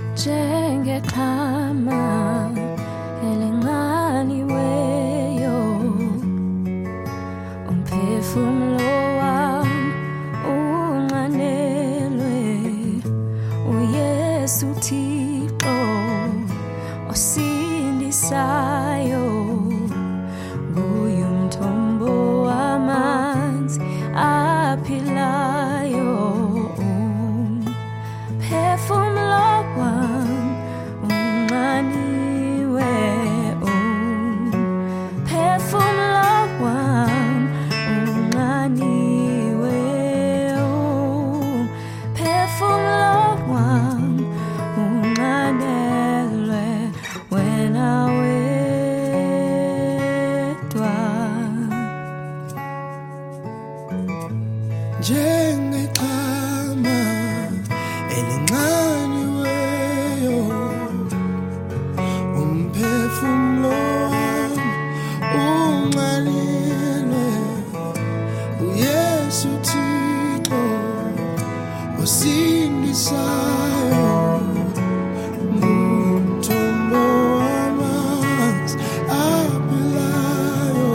Njengexhama elinxaniweyo, umphefumlo wam unxanelwe. uYesu Thixo osindisayo, nguye umthombo wamanzi aphilayo. Umphefumlo wam unxaniwe, umphefumlo wam unxaniwe, umphefumlo wam unxanelwe wena wedwa. Njengexhama elinxaniweyo, umphefumlo wam unxanelwe. uYesu Thixo osindisayo, umthombo wamanzi aphilayo.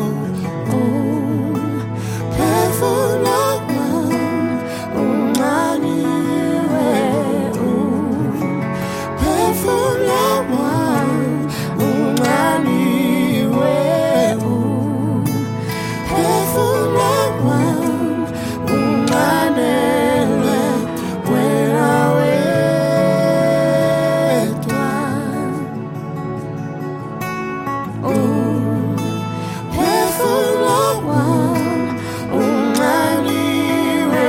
Umphefumlo wam unxaniwe, umphefumlo wam unxaniwe, umphefumlo wam unxanelwe wena wedwa. Umphefumlo wam unxaniwe,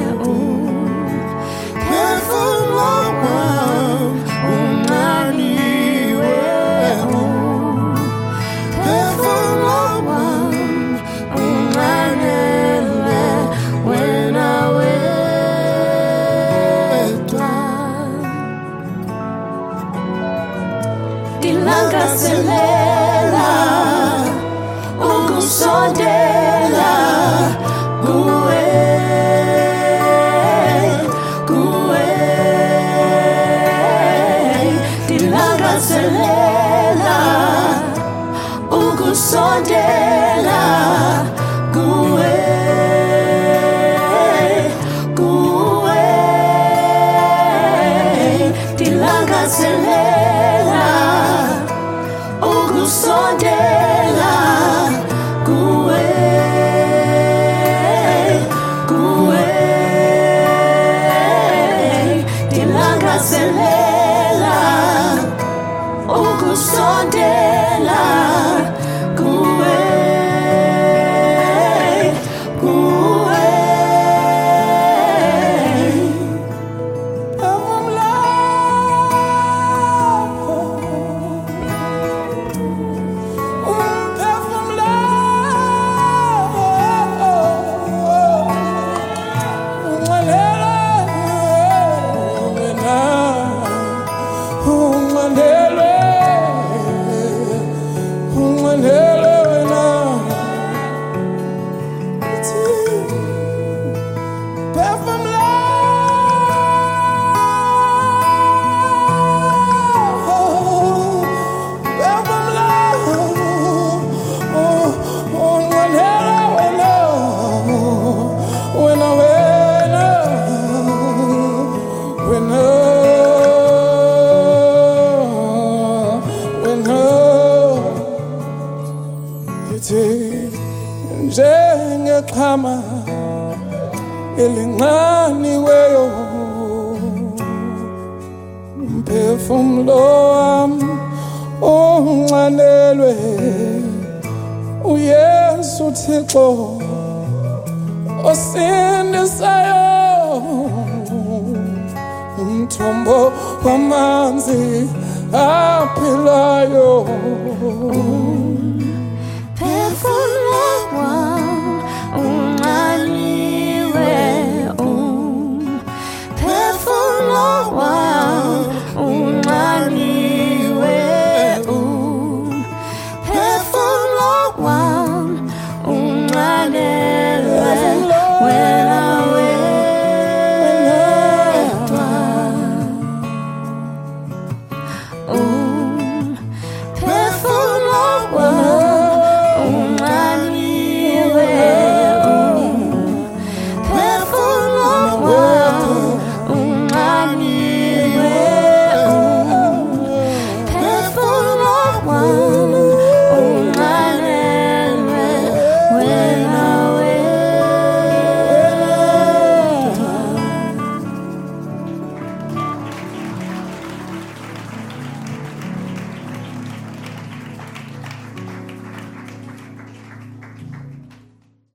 umphefumlo wam unxaniwe, umphefumlo wam unxanelwe wena wedwa. Ndilangazelela ukusondela kuwe, kuwe. Ndilangazelela ukusondela kuwe, kuwe. Ndilangazelela ukusondela kuwe, kuwe. Ndilangazelela ukusondela kuwe, kuwe. Njengexhama elinxaniweyo, umphefumlo wam unxanelwe. uYesu Thixo osindisayo, umthombo wamanzi aphilayo. Umphefumlo wam unxaniwe, umphefumlo wam unxaniwe, umphefumlo wam unxanelwe wena wedwa. Ooh.